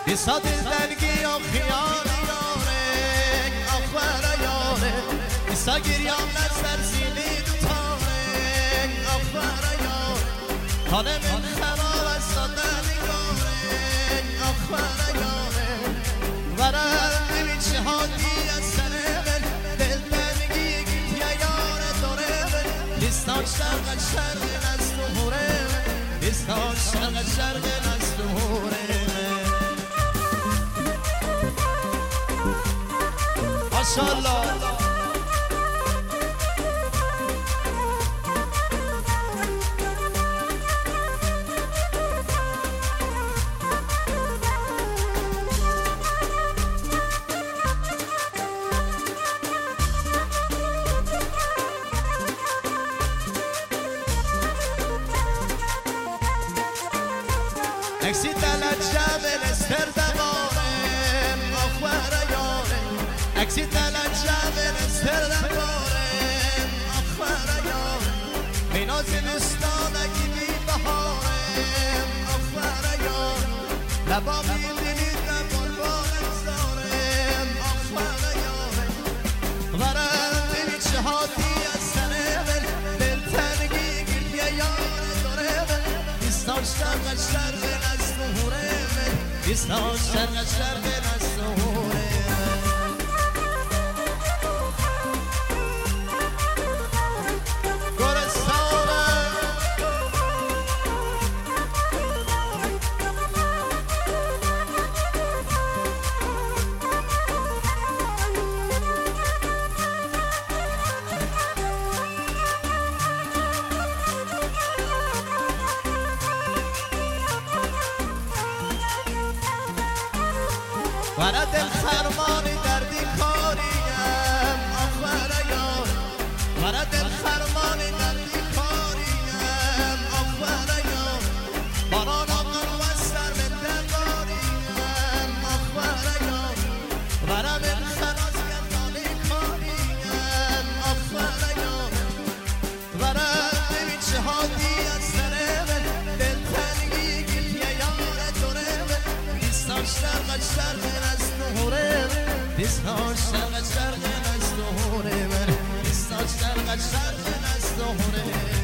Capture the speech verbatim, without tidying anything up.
ایسا دلدنگی و خیال یاره آخبر یاره ایسا گریام نستر زیلی دوتاره آخبر یاره حال من خراب از دادن یاره آخبر یاره ورم ببین چه حالی از سر من دلدنگی گیتی یاره داره من لیستان شرق شرق از دوره من لیستان شرق شرق از دوره ماشاءالله اکسی تلجم استردمارم آخبر یاره اکسی تلجم استردمارم آخبر یاره مینا زمستان اگی بی بهارم آخبر یاره لبا میدنید نبال بارم زارم آخبر یاره ورم ببین چه حالی از سر من دلتنگی گریه یاره داره من بیستان شرق شرق از نهوره من بیستان شرق شرق از نهوره ورا دل خرمانی دردی کاریم آخبر یار ورا دل خرمانی دردی کاریم آخبر یار باران آقا و سر من دلواریم آخبر یار ورا من خلاص گردانی کاریم آخبر یار ورا ببین چه حالی از سر من دلتنگی گریه یار دوره من بیستان شرق شرق بیستان شرق شرق از دوره من بیستان شرق شرق از دوره